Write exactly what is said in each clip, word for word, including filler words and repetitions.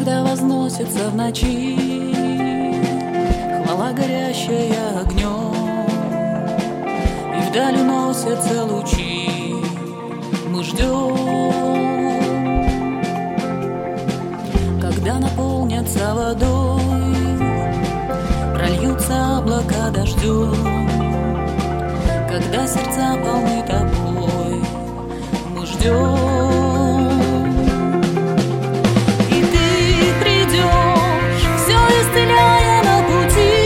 когда возносится в ночи хвала, горящая огнем, и вдаль уносятся лучи. Мы ждем, когда наполнятся водой, прольются облака дождем, когда сердца полны тобой. Мы ждем, и ты придешь, все исцеляя на пути.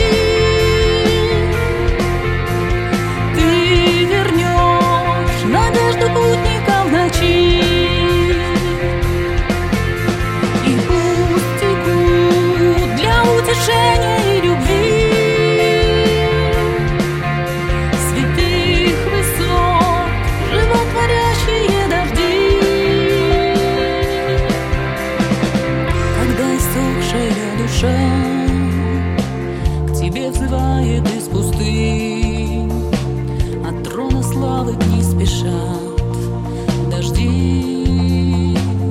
Ты вернешь надежду путника в ночи. И пусть текут для утешения и любви святых высот животворящие дожди. Когда иссохшая душа к тебе взывает из пустынь, от трона славы к ней спешат дожди.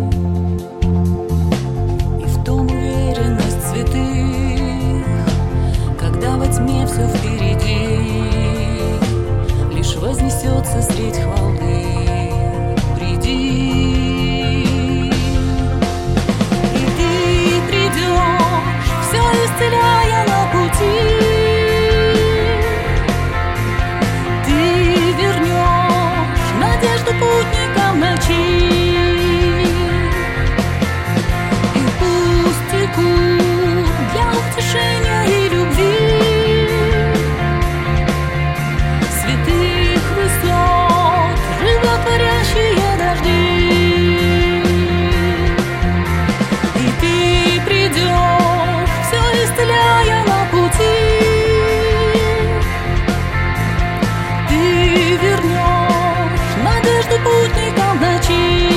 И в том уверенность святых, когда во тьме все впереди, лишь вознесется средь хвалы. Приди, и ты придешь, все исцеляя на пути. Ты вернешь надежду путника в ночи. И пусть текут для утешения и любви святых высот животворящие дожди. И ты придешь, все исцеляя на пути. Ты вернешь надежду путника в ночи.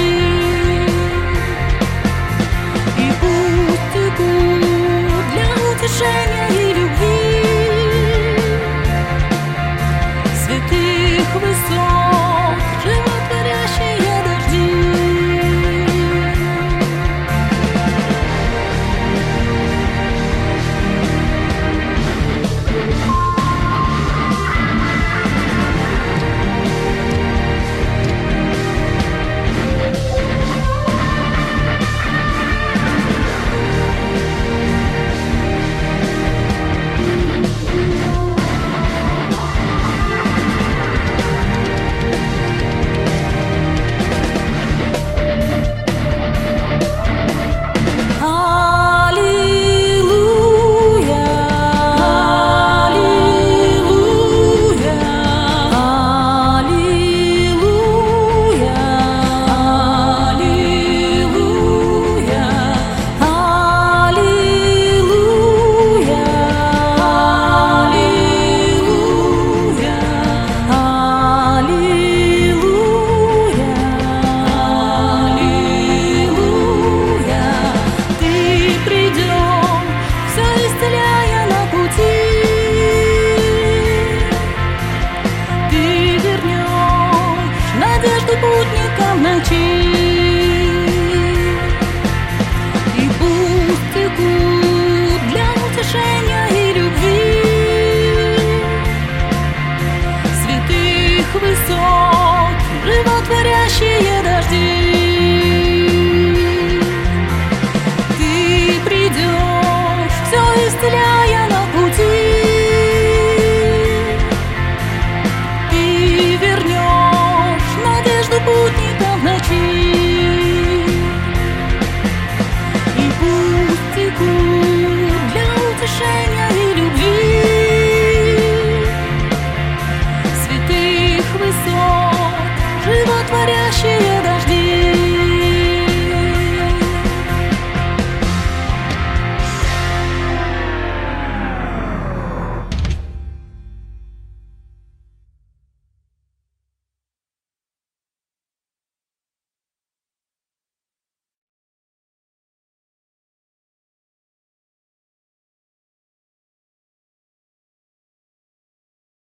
И пусть текут для утешения и любви святых высот животворящие дожди. Путника в ночи. И пусть текут для утешения и любви святых высот животворящие дожди. Ты придешь, все исцеляя на пути. Ты вернешь надежду путника в ночи. И пусть текут для утешения